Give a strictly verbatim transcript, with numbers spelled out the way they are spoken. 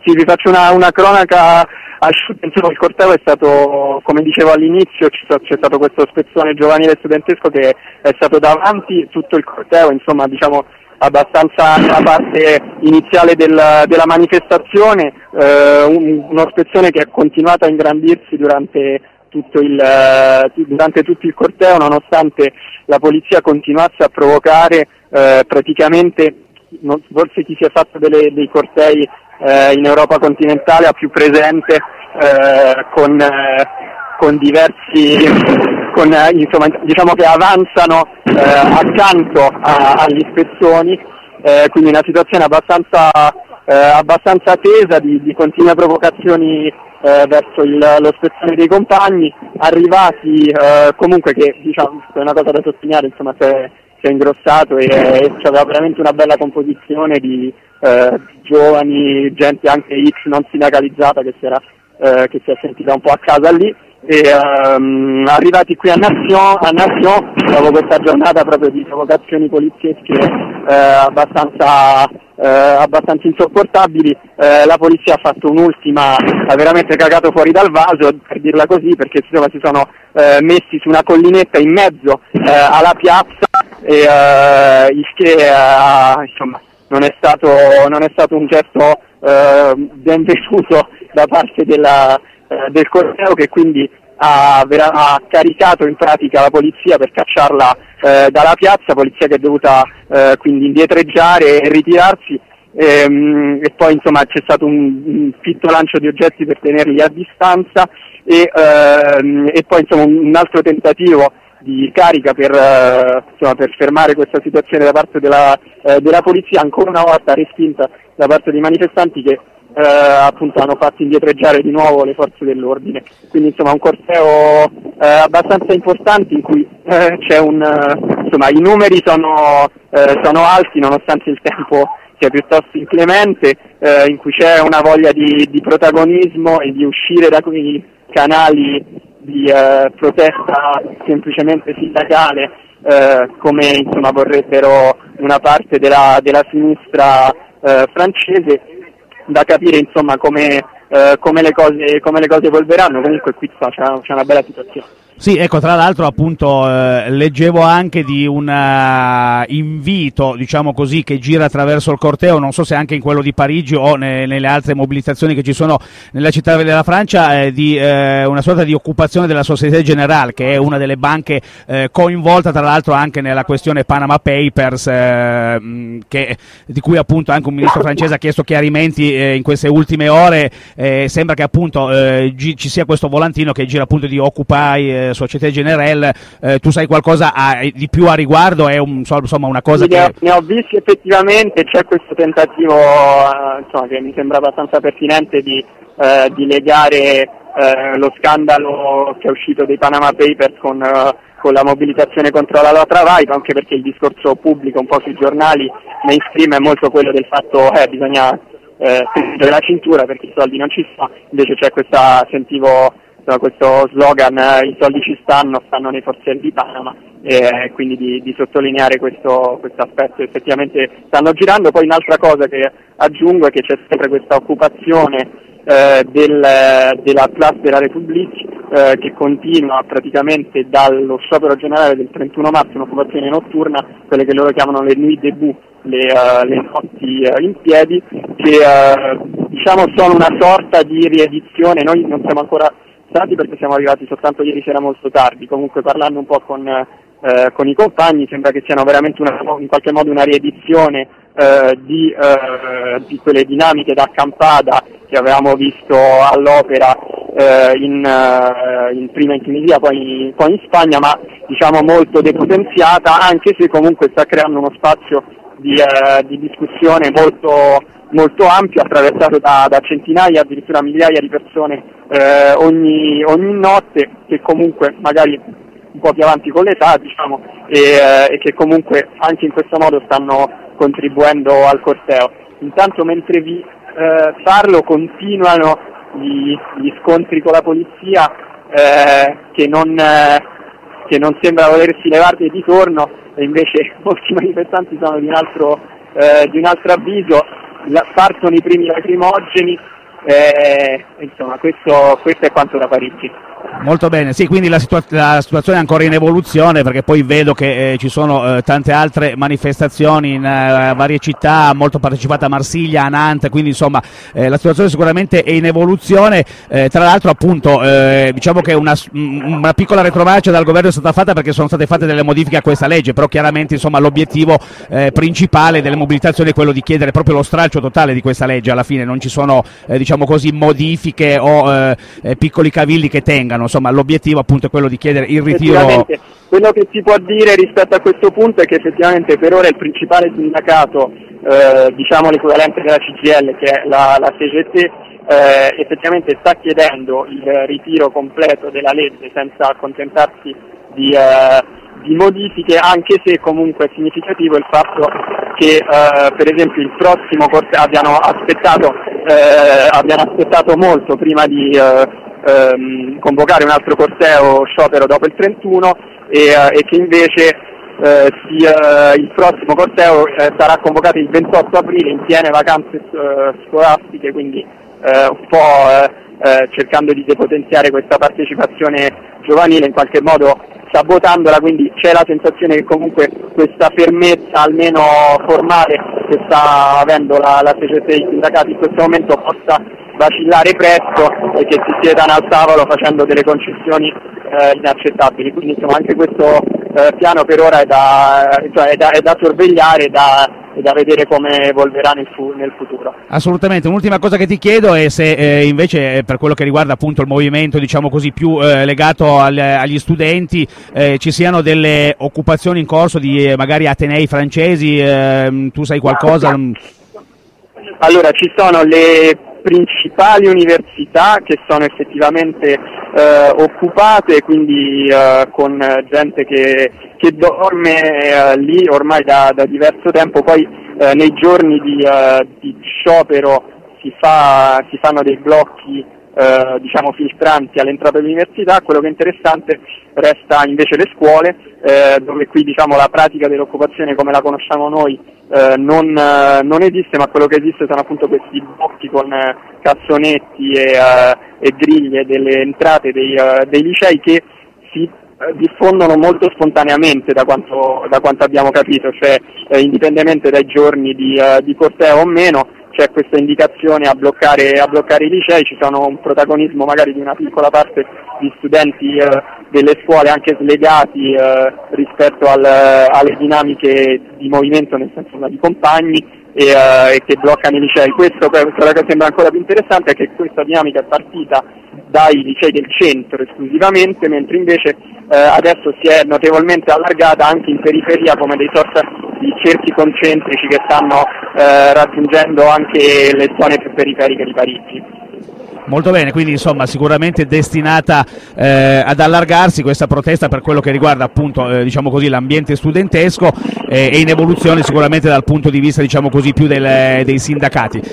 Sì, vi faccio una, una cronaca asciutta. Insomma, il corteo è stato, come dicevo all'inizio, c'è stato questo spezzone giovanile studentesco che è stato davanti tutto il corteo, insomma, diciamo abbastanza nella parte iniziale del, della manifestazione, eh, un, uno spezzone che è continuato a ingrandirsi durante tutto il, durante tutto il corteo, nonostante la polizia continuasse a provocare eh, praticamente, non, forse chi si è fatto delle, dei cortei eh, in Europa continentale ha più presente eh, con, eh, con diversi, con, eh, insomma, diciamo che avanzano eh, accanto a, agli spezzoni, eh, quindi una situazione abbastanza, eh, abbastanza tesa di, di continue provocazioni eh, verso il, lo spezzone dei compagni, arrivati eh, comunque che, diciamo, è una cosa da sottolineare, insomma, si è, si è ingrossato e, e aveva veramente una bella composizione di eh, giovani, gente anche X non sindacalizzata che si era eh, che si è sentita un po' a casa lì, e um, arrivati qui a Nation, a Nation, dopo questa giornata proprio di provocazioni poliziesche eh, abbastanza, eh, abbastanza insopportabili, eh, la polizia ha fatto un'ultima, ha veramente cagato fuori dal vaso, per dirla così, perché insomma, si sono eh, messi su una collinetta in mezzo eh, alla piazza, e eh, il che eh, insomma, non è stato, non è stato un gesto eh, benvenuto da parte della, eh, del corteo, che quindi ha, vera- ha caricato in pratica la polizia per cacciarla eh, dalla piazza, polizia che è dovuta eh, quindi indietreggiare e ritirarsi, ehm, e poi insomma c'è stato un, un fitto lancio di oggetti per tenerli a distanza, e, ehm, e poi insomma un, un altro tentativo di carica per, eh, insomma, per fermare questa situazione da parte della, eh, della polizia, ancora una volta respinta da parte dei manifestanti che eh, appunto hanno fatto indietreggiare di nuovo le forze dell'ordine. Quindi insomma un corteo eh, abbastanza importante in cui eh, c'è un eh, insomma i numeri sono, eh, sono alti nonostante il tempo sia piuttosto inclemente, eh, in cui c'è una voglia di, di protagonismo e di uscire da quei canali di eh, protesta semplicemente sindacale, eh, come insomma vorrebbero una parte della, della sinistra eh, francese, da capire insomma come, eh, come, le cose, come le cose evolveranno. Comunque qui c'è, c'è una bella situazione. Sì, ecco, tra l'altro appunto eh, leggevo anche di un uh, invito, diciamo così, che gira attraverso il corteo, non so se anche in quello di Parigi o ne, nelle altre mobilitazioni che ci sono nella città della Francia, eh, di eh, una sorta di occupazione della Société Générale, che è una delle banche eh, coinvolta tra l'altro anche nella questione Panama Papers, eh, che, di cui appunto anche un ministro francese ha chiesto chiarimenti eh, in queste ultime ore. Eh, sembra che appunto eh, gi- ci sia questo volantino che gira appunto di Occupy eh, Société Générale. Eh, tu sai qualcosa a, di più a riguardo? È un, insomma una cosa sì, che... Ne ho, ne ho visti effettivamente, c'è questo tentativo eh, insomma, che mi sembra abbastanza pertinente di, eh, di legare eh, lo scandalo che è uscito dei Panama Papers con, eh, con la mobilitazione contro la Loi Travail, anche perché il discorso pubblico un po' sui giornali mainstream è molto quello del fatto che eh, bisogna eh, stringere la cintura perché i soldi non ci sono. Invece c'è questa, sentivo questo slogan, eh, i soldi ci stanno, stanno nei forzieri di Panama, e eh, quindi di, di sottolineare questo, questo aspetto. Effettivamente stanno girando. Poi un'altra cosa che aggiungo è che c'è sempre questa occupazione eh, del, della Place de la République eh, che continua praticamente dallo sciopero generale del trentuno marzo, un'occupazione notturna, quelle che loro chiamano le nuit debout, le, uh, le notti uh, in piedi, che uh, diciamo sono una sorta di riedizione. Noi non siamo ancora stati perché siamo arrivati soltanto ieri sera molto tardi, comunque parlando un po' con, eh, con i compagni sembra che siano veramente una, in qualche modo una riedizione eh, di, eh, di quelle dinamiche da accampata che avevamo visto all'opera eh, in, eh, in prima in Tunisia, poi, poi in Spagna, ma diciamo molto depotenziata, anche se comunque sta creando uno spazio di, eh, di discussione molto molto ampio, attraversato da, da centinaia, addirittura migliaia di persone eh, ogni, ogni notte, che comunque magari un po' più avanti con l'età, diciamo, e, eh, e che comunque anche in questo modo stanno contribuendo al corteo. Intanto mentre vi eh, parlo continuano gli, gli scontri con la polizia eh, che non eh, che non sembra volersi levarli di torno, e invece molti manifestanti sono di un altro, eh, di un altro avviso. La, partono i primi lacrimogeni Eh, insomma, questo, questo è quanto da Parigi. Molto bene, sì, quindi la, situa- la situazione è ancora in evoluzione, perché poi vedo che eh, ci sono eh, tante altre manifestazioni in eh, varie città, molto partecipata a Marsiglia, a Nantes, quindi insomma eh, la situazione sicuramente è in evoluzione. Eh, tra l'altro appunto eh, diciamo che una, una piccola retromarcia dal governo è stata fatta perché sono state fatte delle modifiche a questa legge, però chiaramente insomma l'obiettivo eh, principale delle mobilitazioni è quello di chiedere proprio lo stralcio totale di questa legge. Alla fine non ci sono eh, diciamo così modifiche o eh, piccoli cavilli che tengano. Insomma, l'obiettivo appunto è quello di chiedere il ritiro. Quello che si può dire rispetto a questo punto è che effettivamente per ora il principale sindacato, eh, diciamo l'equivalente della C G I L, che è la, la C G T, eh, effettivamente sta chiedendo il ritiro completo della legge senza accontentarsi di, eh, di modifiche, anche se comunque è significativo il fatto che eh, per esempio il prossimo corteo abbiano aspettato, eh, abbiano aspettato molto prima di eh, Ehm, convocare un altro corteo sciopero dopo il trentuno e, eh, e che invece eh, si, eh, il prossimo corteo eh, sarà convocato il ventotto aprile in piene vacanze eh, scolastiche, quindi eh, un po' eh, eh, cercando di depotenziare questa partecipazione giovanile, in qualche modo sabotandola, quindi c'è la sensazione che comunque questa fermezza almeno formale che sta avendo la, la C G T e i sindacati in questo momento possa vacillare presto e che si siedano al tavolo facendo delle concessioni eh, inaccettabili. Quindi insomma anche questo eh, piano per ora è da, cioè, è da, è da sorvegliare, da, è da vedere come evolverà nel, fu- nel futuro. Assolutamente. Un'ultima cosa che ti chiedo è se eh, invece per quello che riguarda appunto il movimento diciamo così più eh, legato al, agli studenti eh, ci siano delle occupazioni in corso di eh, magari atenei francesi, eh, tu sai qualcosa? Allora ci sono le principali università che sono effettivamente eh, occupate, quindi eh, con gente che, che dorme eh, lì ormai da, da diverso tempo. Poi eh, nei giorni di, eh, di sciopero si, fa, si fanno dei blocchi eh, diciamo filtranti all'entrata dell'università. Quello che è interessante resta invece le scuole, eh, dove qui diciamo la pratica dell'occupazione come la conosciamo noi eh, non, eh, non esiste, ma quello che esiste sono appunto questi blocchi con eh, cassonetti e, eh, e griglie delle entrate dei, uh, dei licei che si eh, diffondono molto spontaneamente da quanto, da quanto abbiamo capito, cioè eh, indipendentemente dai giorni di, uh, di corteo o meno c'è questa indicazione a bloccare, a bloccare i licei. Ci sono un protagonismo magari di una piccola parte di studenti eh, delle scuole anche slegati eh, rispetto al, alle dinamiche di movimento, nel senso di compagni, e, eh, e che bloccano i licei. Questo, quello che sembra ancora più interessante è che questa dinamica è partita dai licei del centro esclusivamente, mentre invece eh, adesso si è notevolmente allargata anche in periferia, come dei sorta di cerchi concentrici che stanno eh, raggiungendo anche le zone più periferiche di Parigi. Molto bene, quindi insomma sicuramente destinata eh, ad allargarsi questa protesta per quello che riguarda appunto eh, diciamo così l'ambiente studentesco eh, e in evoluzione sicuramente dal punto di vista diciamo così più del, dei sindacati.